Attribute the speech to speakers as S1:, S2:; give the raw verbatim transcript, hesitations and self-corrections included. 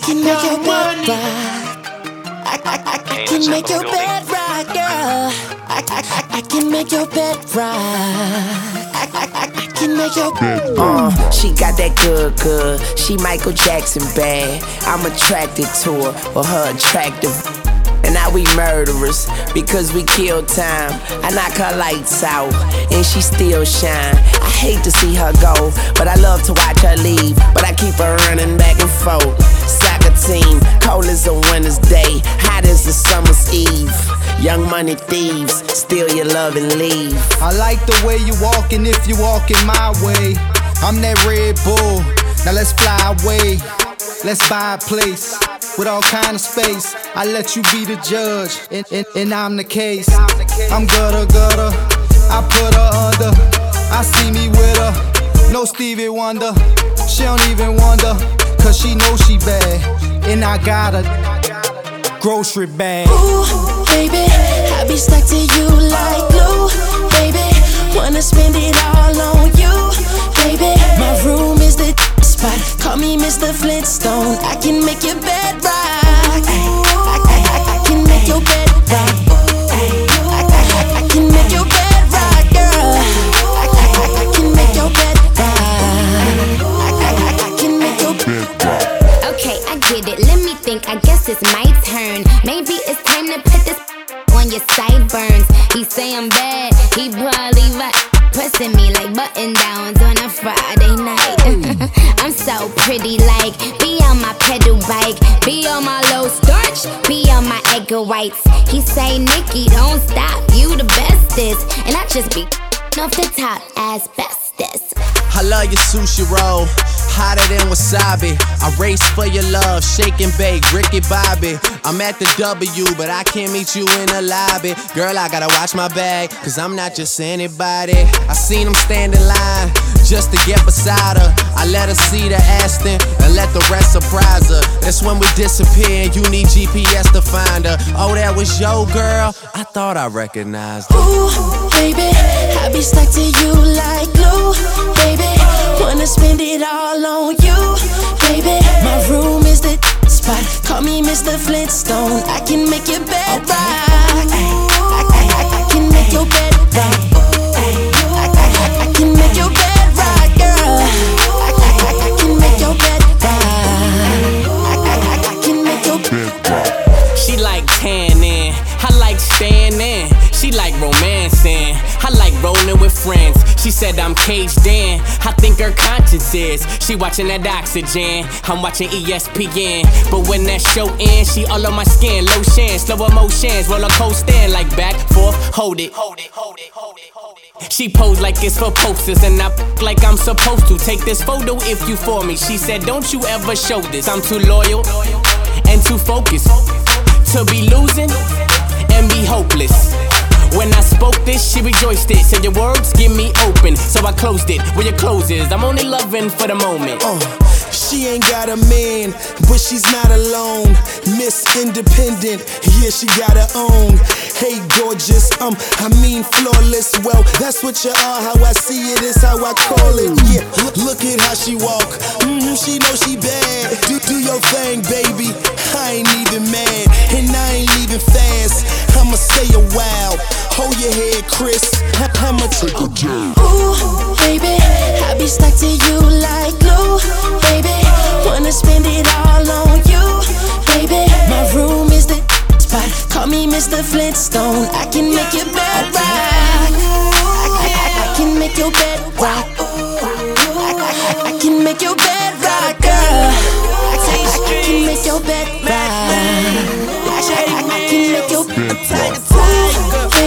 S1: can make your bed rock. I, I, I, I can make your bed rock, girl. I, I, I, I can make your bed rock. I, I, I, I can make your bed rock.
S2: Uh, she got that good, good. She Michael Jackson bad. I'm attracted to her for her attractive. And now we murderers because we kill time. I knock her lights out and she still shine. I hate to see her go, but I love to watch her leave. But I keep her running back and forth. Soccer team, cold as a winter's day, hot as a summer's eve. Young money thieves, steal your love and leave.
S3: I like the way you walkin' if you walkin' my way. I'm that Red Bull, now let's fly away. Let's buy a place with all kind of space. I let you be the judge, and, and, and I'm the case. I'm gutter, gutter, I put her under. I see me with her, no Stevie Wonder. She don't even wonder, cause she knows she bad. And I got a grocery bag.
S1: Ooh, baby, I be stuck to you like glue. Baby, wanna spend it all on you. Baby, my room is the spot. Call me Mister Flintstone. I can make your bed rock. I, I, I, I can make your bed rock. I, I, I can make your bed rock, girl. I, I, I can make your bed rock. I, I, I can make your bed rock.
S4: Okay, I get it. Let me think. I guess it's my turn. Maybe it's time to put this on your sideburns. He say I'm bad. He probably right. Pressing me like button downs on a Friday night. I'm so pretty, like be on my pedal bike, be on my low starch, be on my egg whites. He say, Nikki, don't stop, you the bestest, and I just be off the top asbestos.
S5: I love your sushi roll, hotter than wasabi. I race for your love, shake and bake, Ricky Bobby. I'm at the W, but I can't meet you in the lobby. Girl, I gotta watch my bag, cause I'm not just anybody. I seen him stand in line, just to get beside her. I let her see the Aston, and let the rest surprise her. That's when we disappear, and you need G P S to find her. Oh, that was your girl? I thought I recognized her.
S1: Ooh, baby, I be stuck to you like glue. Baby, wanna spend it all on you. Baby, my room is the spot. Call me Mister Flintstone. I can make your bed rock. I, I, I, I can make your bed rock. I, I, I can make your bed rock, girl. I, I, I can make your bed rock. I, I, I can make your bed rock.
S6: She like tanning, I like standing. She like romancing, I like rolling with friends. She said I'm caged in, I think her conscience is. She watching that Oxygen, I'm watching E S P N. But when that show ends, she all on my skin. Lotion, slow emotions, roller coaster, like back, forth, hold it. Hold it, hold it, hold it, hold it. She posed like it's for posters, and I f- like I'm supposed to. Take this photo if you for me. She said, don't you ever show this. I'm too loyal and too focused to be losing and be hopeless. When I spoke this, she rejoiced it. Said your words give me open, so I closed it. Where your clothes is, I'm only loving for the moment.
S7: Uh, she ain't got a man, but she's not alone. Miss Independent, yeah, she got her own. Hey, gorgeous, um, I mean flawless. Well, that's what you are. How I see it is how I call it. Yeah, look at how she walk. Mm-hmm, she know she bad. Do do your thing, baby. I ain't even mad, and I ain't leaving fast. I'ma stay a while. Hold your head, Chris. I'ma take a jab.
S1: Ooh, baby, I be stuck to you like glue. Baby, wanna spend it all on you. Baby, my room is the spot. Call me Mister Flintstone. I can make your bed rock. I, I, I can make your bed rock. I, I, I can make your bed rock, girl. I, I, I can make your bed rock. I, I, I can make your bed rock.